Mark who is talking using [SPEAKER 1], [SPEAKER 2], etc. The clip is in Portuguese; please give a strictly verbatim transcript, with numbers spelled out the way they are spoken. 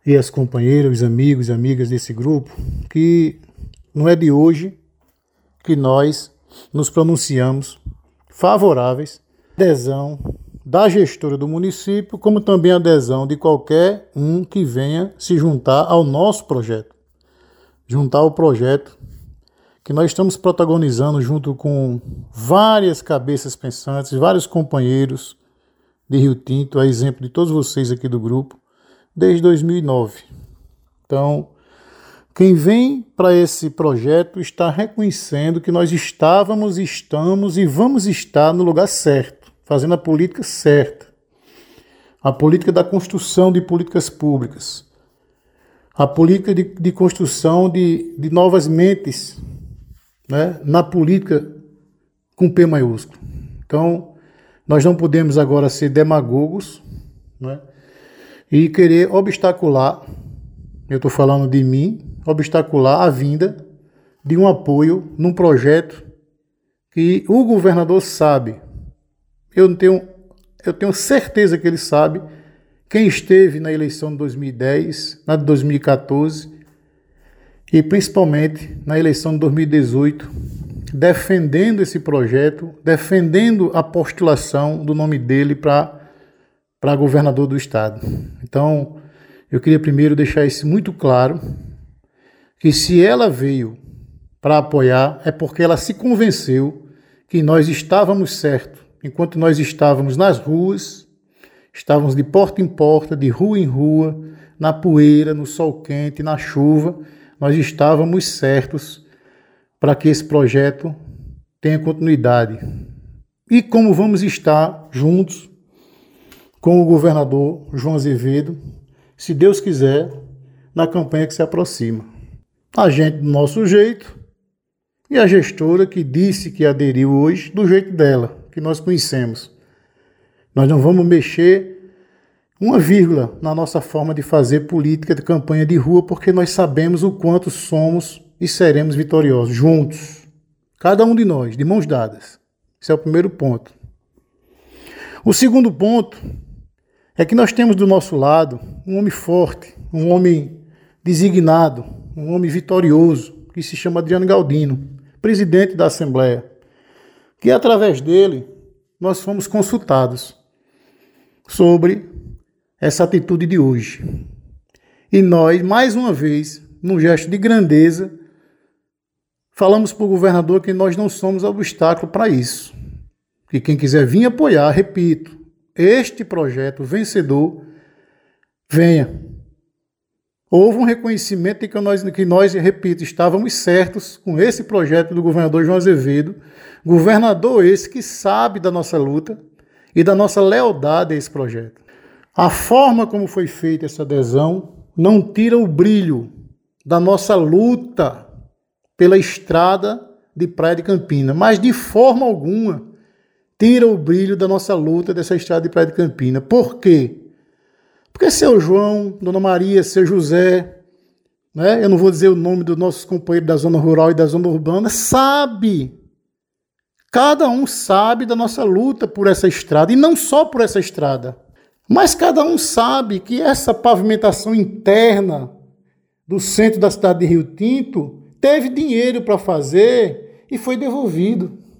[SPEAKER 1] e as companheiras, os amigos e amigas desse grupo, que não é de hoje que nós nos pronunciamos favoráveis à adesão da gestora do município, como também a adesão de qualquer um que venha se juntar ao nosso projeto. Juntar ao projeto que nós estamos protagonizando junto com várias cabeças pensantes, vários companheiros de Rio Tinto, a exemplo de todos vocês aqui do grupo, desde dois mil e nove. Então, quem vem para esse projeto está reconhecendo que nós estávamos, estamos e vamos estar no lugar certo, fazendo a política certa. A política da construção de políticas públicas. A política de, de construção de, de novas mentes, né, na política com P maiúsculo. Então, nós não podemos agora ser demagogos, né, e querer obstacular, eu estou falando de mim, obstacular a vinda de um apoio num projeto que o governador sabe. Eu não tenho, eu tenho certeza que ele sabe. Quem esteve na eleição de dois mil e dez, na de dois mil e quatorze e principalmente na eleição de dois mil e dezoito, defendendo esse projeto, defendendo a postulação do nome dele para para governador do estado. Então, eu queria primeiro deixar isso muito claro, que se ela veio para apoiar, é porque ela se convenceu que nós estávamos certos, enquanto nós estávamos nas ruas, estávamos de porta em porta, de rua em rua, na poeira, no sol quente, na chuva, nós estávamos certos para que esse projeto tenha continuidade. E como vamos estar juntos com o governador João Azevedo, se Deus quiser, na campanha que se aproxima. A gente do nosso jeito e a gestora que disse que aderiu hoje do jeito dela, que nós conhecemos. Nós não vamos mexer uma vírgula na nossa forma de fazer política de campanha de rua, porque nós sabemos o quanto somos e seremos vitoriosos, juntos. Cada um de nós, de mãos dadas. Esse é o primeiro ponto. O segundo ponto é que nós temos do nosso lado um homem forte, um homem designado, um homem vitorioso, que se chama Adriano Galdino, presidente da Assembleia, que através dele nós fomos consultados sobre essa atitude de hoje. E nós, mais uma vez, num gesto de grandeza, falamos para o governador que nós não somos obstáculo para isso. Que quem quiser vir apoiar, repito, este projeto vencedor, venha. Houve um reconhecimento de que nós, que nós, repito, estávamos certos com esse projeto do governador João Azevedo, governador esse que sabe da nossa luta e da nossa lealdade a esse projeto. A forma como foi feita essa adesão não tira o brilho da nossa luta pela estrada de Praia de Campina, mas de forma alguma tira o brilho da nossa luta dessa estrada de Praia de Campina. Por quê? Porque seu João, Dona Maria, seu José, né, eu não vou dizer o nome dos nossos companheiros da zona rural e da zona urbana, sabe, cada um sabe da nossa luta por essa estrada, e não só por essa estrada, mas cada um sabe que essa pavimentação interna do centro da cidade de Rio Tinto teve dinheiro para fazer e foi devolvido.